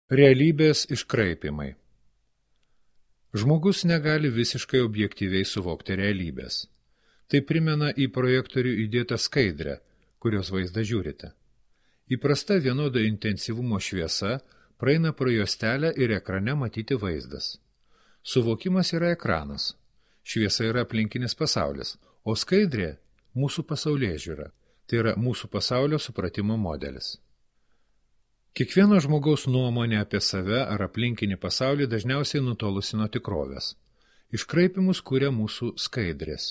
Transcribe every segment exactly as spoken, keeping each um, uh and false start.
Realybės iškraipimai. Žmogus negali visiškai objektyviai suvokti realybės. Tai primena į projektorių įdėtą skaidrę, kurios vaizdą žiūrite. Įprasta vienodo intensyvumo šviesa praeina pro juostelę ir ekrane matyti vaizdas. Suvokimas yra ekranas. Šviesa yra aplinkinis pasaulis, o skaidrė – mūsų pasaulėžiūra. Tai yra mūsų pasaulio supratimo modelis. Kiekvieno žmogaus nuomonė apie save ar aplinkinį pasaulį dažniausiai nutolusi nuo tikrovės. Iškraipimus kuria mūsų skaidrės.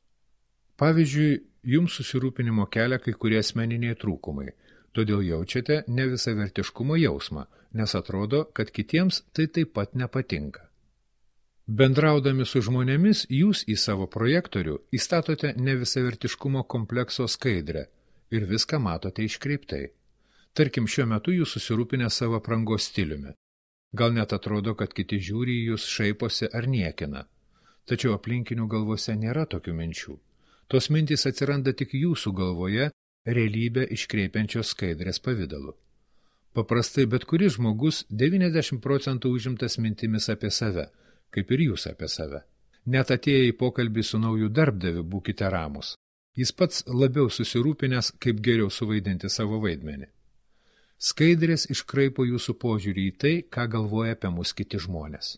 Pavyzdžiui, jums susirūpinimo kelia kai kurie asmeniniai trūkumai, todėl jaučiate nevisavertiškumo jausmą, nes atrodo, kad kitiems tai taip pat nepatinka. Bendraudami su žmonėmis, jūs į savo projektorių įstatote nevisavertiškumo komplekso skaidrę ir viską matote iškreiptai. Tarkim, šiuo metu jūs susirūpinę savo aprangos stiliumi. Gal net atrodo, kad kiti žiūri į jūs, šaiposi ar niekina. Tačiau aplinkinių galvose nėra tokių minčių. Tos mintys atsiranda tik jūsų galvoje, realybę iškreipiančios skaidrės pavidalu. Paprastai bet kuris žmogus devyniasdešimt procentų užimtas mintimis apie save, kaip ir jūs apie save. Net atėję į pokalbį su nauju darbdaviu, būkite ramus. Jis pats labiau susirūpinęs, kaip geriau suvaidinti savo vaidmenį. Skaidrės iškraipo jūsų požiūrį į tai, ką galvoja apie mus kiti žmonės.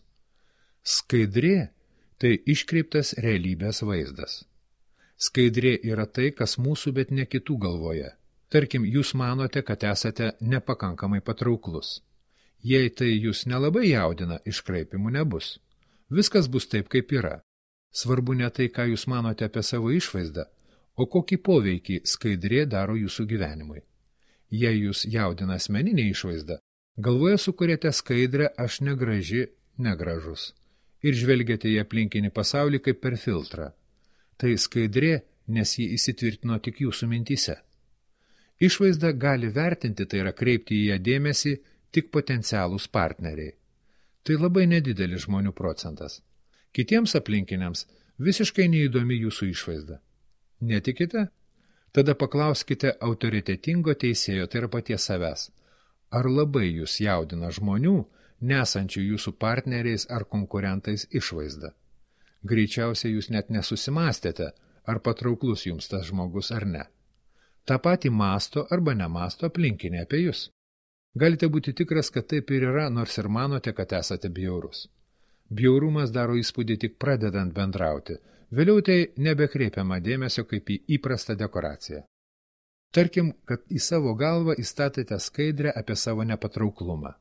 Skaidrė – tai iškreiptas realybės vaizdas. Skaidrė yra tai, kas mūsų, bet ne kitų galvoje. Tarkim, jūs manote, kad esate nepakankamai patrauklus. Jei tai jūs nelabai jaudina, iškraipimų nebus. Viskas bus taip, kaip yra. Svarbu ne tai, ką jūs manote apie savo išvaizdą, o kokį poveikį skaidrė daro jūsų gyvenimui. Jei jūs jaudina asmeninė išvaizda, galvoje sukuriate skaidrę aš negraži, negražus ir žvelgiate į aplinkinį pasaulį kaip per filtrą. Tai skaidrė, nes ji įsitvirtino tik jūsų mintyse. Išvaizdą gali vertinti, tai yra kreipti į ją dėmesį, tik potencialūs partneriai. Tai labai nedidelis žmonių procentas. Kitiems aplinkiniams visiškai neįdomi jūsų išvaizda. Netikite? Tada paklauskite autoritetingo teisėjo, tai yra paties savęs. Ar labai jūs jaudina žmonių, nesančių jūsų partneriais ar konkurentais išvaizda? Greičiausiai jūs net nesusimastėte, ar patrauklus jums tas žmogus ar ne. Ta patį masto arba nemasto aplinkinė apie jūs. Galite būti tikras, kad taip ir yra, nors ir manote, kad esate bjaurus. Bjaurumas daro įspūdį tik pradedant bendrauti. Vėliau tai nebekreipiama dėmesio kaip į įprastą dekoraciją. Tarkim, kad į savo galvą įstatėte skaidrę apie savo nepatrauklumą.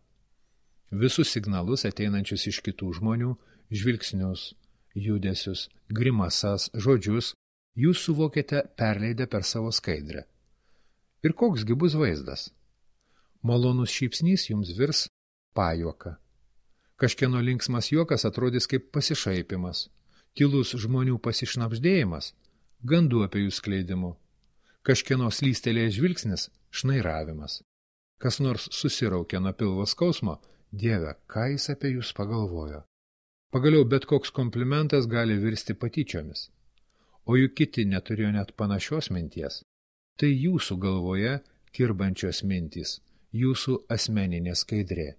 Visus signalus ateinančius iš kitų žmonių, žvilgsnius, judesius, grimasas, žodžius, jūs suvokėte perleidę per savo skaidrę. Ir koksgi bus vaizdas? Malonus šypsnys jums virs pajuoka. Kažkieno linksmas juokas atrodys kaip pasišaipimas. Tylus žmonių pasišnabždėjimas, gandų apie jų skleidimu. Kažkieno slystelėjęs žvilgsnis, šnairavimas. Kas nors susiraukė nuo pilvo skausmo, Dieve, ką jis apie jūs pagalvojo. Pagaliau bet koks komplimentas gali virsti patyčiomis. O juk kiti neturėjo net panašios minties. Tai jūsų galvoje kirbančios mintys, jūsų asmeninė skaidrė.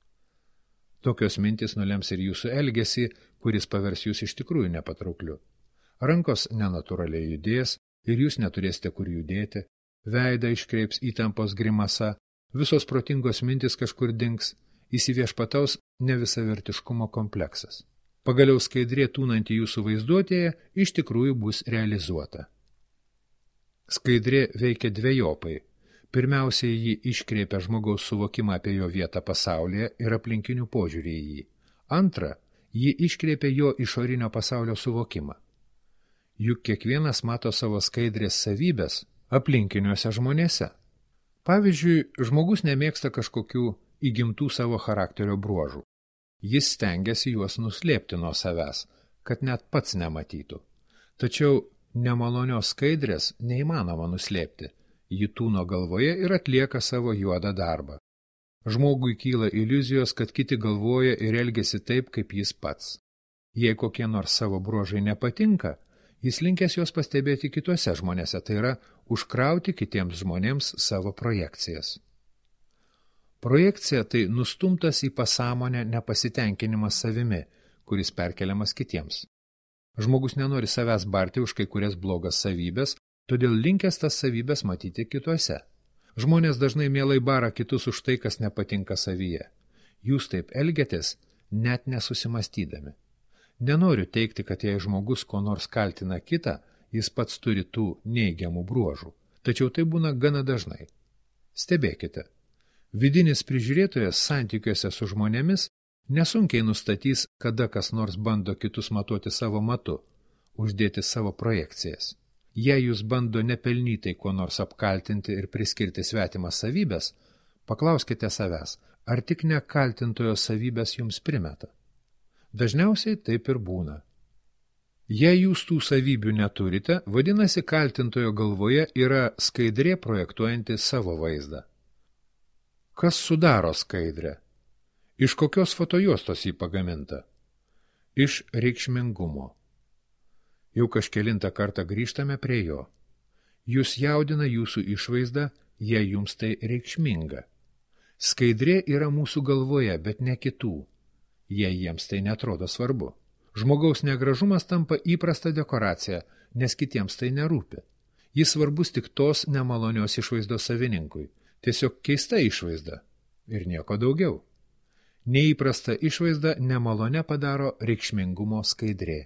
Tokios mintys nulems ir jūsų elgesį, kuris pavers jūs iš tikrųjų nepatraukliu. Rankos nenatūraliai judės ir jūs neturėsite kur judėti, veidą iškreips įtampos grimasa, visos protingos mintys kažkur dings, įsiviešpataus nevisavertiškumo kompleksas. Pagaliau skaidrė tūnanti jūsų vaizduotėje iš tikrųjų bus realizuota. Skaidrė veikia dvejopai. Pirmiausiai jį iškreipia žmogaus suvokimą apie jo vietą pasaulyje ir aplinkinių požiūrį į jį. Antra, jį iškreipia jo išorinio pasaulio suvokimą. Juk kiekvienas mato savo skaidrės savybės aplinkiniuose žmonėse. Pavyzdžiui, žmogus nemėgsta kažkokių įgimtų savo charakterio bruožų. Jis stengiasi juos nuslėpti nuo savęs, kad net pats nematytų. Tačiau nemalonios skaidrės neįmanoma nuslėpti. Ji tūno galvoje ir atlieka savo juodą darbą. Žmogui kyla iliuzijos, kad kiti galvoja ir elgiasi taip, kaip jis pats. Jei kokie nors savo bruožai nepatinka, jis linkęs juos pastebėti kituose žmonėse, tai yra užkrauti kitiems žmonėms savo projekcijas. Projekcija tai nustumtas į pasąmonę nepasitenkinimas savimi, kuris perkeliamas kitiems. Žmogus nenori savęs barti už kai kurias blogas savybės, todėl linkęs tas savybės matyti kituose. Žmonės dažnai mielai bara kitus už tai, kas nepatinka savyje. Jūs taip elgiatės, net nesusimastydami. Nenoriu teikti, kad jei žmogus ko nors kaltina kitą, jis pats turi tų neigiamų bruožų, tačiau tai būna gana dažnai. Stebėkite. Vidinis prižiūrėtojas santykiuose su žmonėmis nesunkiai nustatys, kada kas nors bando kitus matuoti savo matu, uždėti savo projekcijas. Jei jūs bando nepelnytai kuo nors apkaltinti ir priskirti svetimas savybės, paklauskite savęs, ar tik ne kaltintojo savybės jums primeta. Dažniausiai taip ir būna. Jei jūs tų savybių neturite, vadinasi, kaltintojo galvoje yra skaidrė projektuojanti savo vaizdą. Kas sudaro skaidrę? Iš kokios fotojuostos jį pagaminta? Iš reikšmingumo. Jau kažkelintą kartą grįžtame prie jo. Jūs jaudina jūsų išvaizda, jei jums tai reikšminga. Skaidrė yra mūsų galvoje, bet ne kitų, jei jiems tai netrodo svarbu. Žmogaus negražumas tampa įprasta dekoracija, nes kitiems tai nerūpi. Jis svarbus tik tos nemalonios išvaizdos savininkui. Tiesiog keista išvaizda ir nieko daugiau. Neįprasta išvaizda nemalone padaro reikšmingumo skaidrė.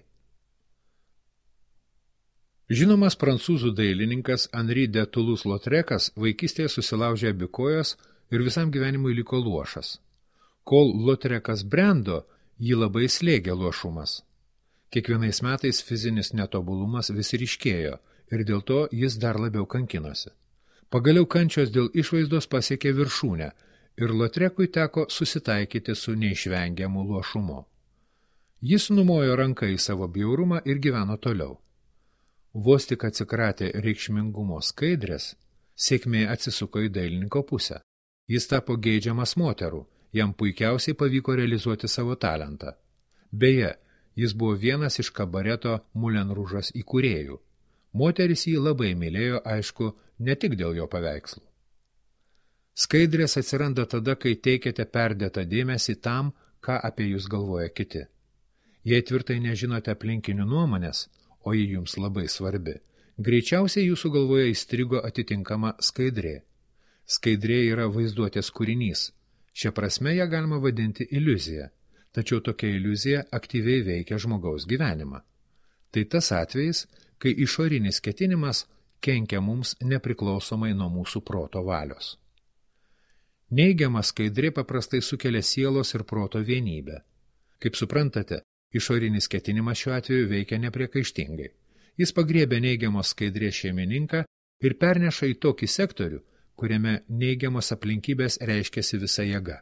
Žinomas prancūzų dailininkas Henri de Toulouse-Lautrec'as vaikystėje susilaužė abi kojas ir visam gyvenimui liko luošas. Kol Lautrec'as brendo, jį labai slėgė luošumas. Kiekvienais metais fizinis netobulumas vis ryškėjo ir dėl to jis dar labiau kankinosi. Pagaliau kančios dėl išvaizdos pasiekė viršūnę ir Lautrec'ui teko susitaikyti su neišvengiamu luošumu. Jis numojo ranką į savo bjaurumą ir gyveno toliau. Vos tik atsikratė reikšmingumo skaidrės, sėkmė atsisuko į dailininko pusę. Jis tapo geidžiamas moterų, jam puikiausiai pavyko realizuoti savo talentą. Beje, jis buvo vienas iš kabareto Moulin Rouge'as įkūrėjų. Moteris jį labai mylėjo, aišku, ne tik dėl jo paveikslų. Skaidrės atsiranda tada, kai teikiate perdėtą dėmesį tam, ką apie jūs galvoja kiti. Jei tvirtai nežinote aplinkinių nuomonės, o ji jums labai svarbi, greičiausiai jūsų galvoje įstrigo atitinkama skaidrė. Skaidrė yra vaizduotės kūrinys. Šia prasme ją galima vadinti iliuzija, tačiau tokia iliuzija aktyviai veikia žmogaus gyvenimą. Tai tas atvejis, kai išorinis ketinimas kenkia mums nepriklausomai nuo mūsų proto valios. Neigiama skaidrė paprastai sukelia sielos ir proto vienybę. Kaip suprantate, išorinis ketinimas šiuo atveju veikia nepriekaištingai. Jis pagriebia neigiamos skaidrės šeimininką ir perneša į tokį sektorių, kuriame neigiamos aplinkybės reiškiasi visa jėga.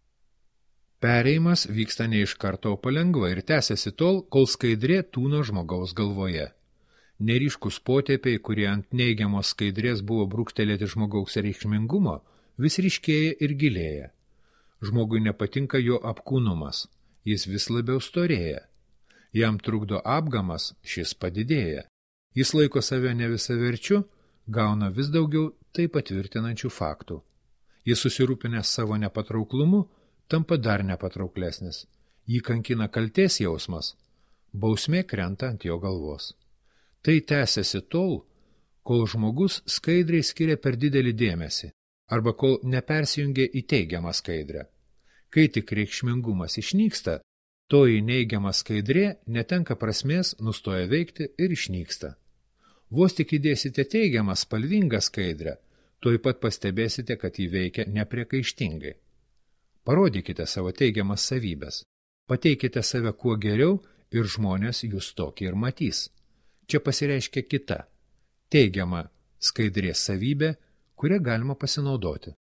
Pereimas vyksta ne iš karto, o palengva ir tęsiasi tol, kol skaidrė tūno žmogaus galvoje. Neryškus potėpiai, kurie ant neigiamos skaidrės buvo brūkštelėti žmogaus reikšmingumo, vis ryškėja ir gilėja. Žmogui nepatinka jo apkūnumas, jis vis labiau storėja. Jam trukdo apgamas, šis padidėja. Jis laiko save ne visaverčiu, gauna vis daugiau tai patvirtinančių faktų. Jis susirūpinęs savo nepatrauklumu, tampa dar nepatrauklesnis. Jį kankina kaltės jausmas, bausmė krenta ant jo galvos. Tai tęsiasi tol, kol žmogus skaidriai skiria per didelį dėmesį, arba kol nepersijungia į teigiamą skaidrę. Kai tik reikšmingumas išnyksta, toji neigiama skaidrė netenka prasmės, nustoja veikti ir išnyksta. Vos tik įdėsite teigiamą spalvingą skaidrę, tuoj pat pastebėsite, kad jį veikia nepriekaištingai. Parodykite savo teigiamas savybės, pateikite save kuo geriau ir žmonės jūs tokį ir matys. Čia pasireiškia kita, teigiama skaidrės savybė, kurią galima pasinaudoti.